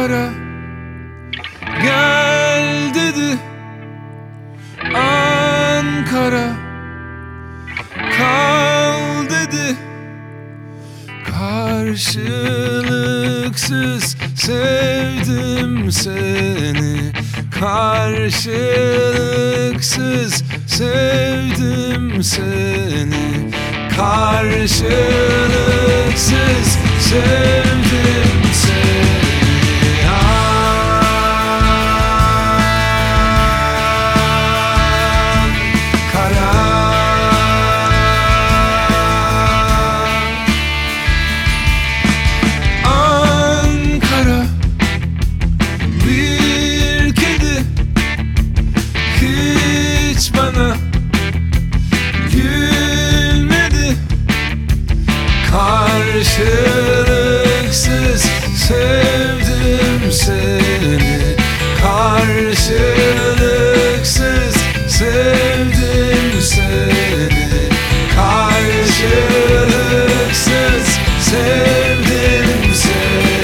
Ankara gel dedi, Ankara kal dedi. Karşılıksız sevdim seni, karşılıksız sevdim seni, karşılıksız sevdim seni. Bana gülmedi, karşılıksız sevdim seni, karşılıksız sevdim seni, karşılıksız sevdim seni.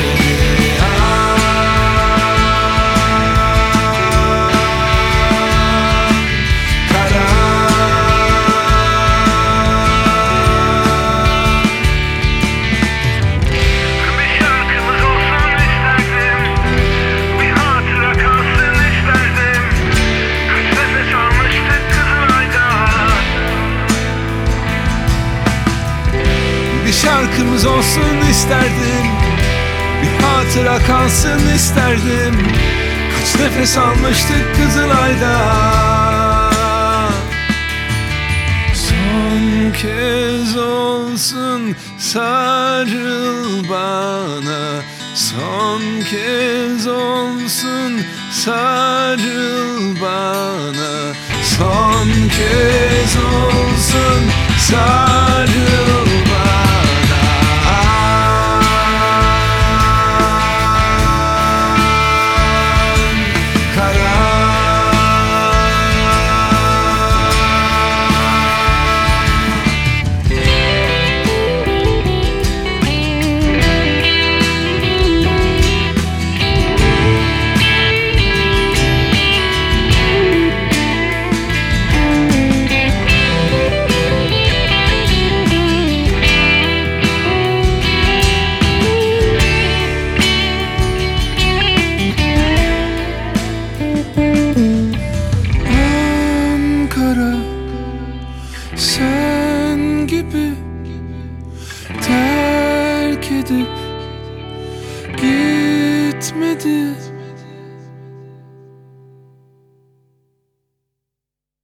Bir şarkımız olsun isterdim, bir hatıra kalsın isterdim. Kaç nefes almıştık Kızılay'da. Son kez olsun sarıl bana, son kez olsun sarıl bana, son kez olsun sarıl bana. Sen gibi terk edip gitmedi.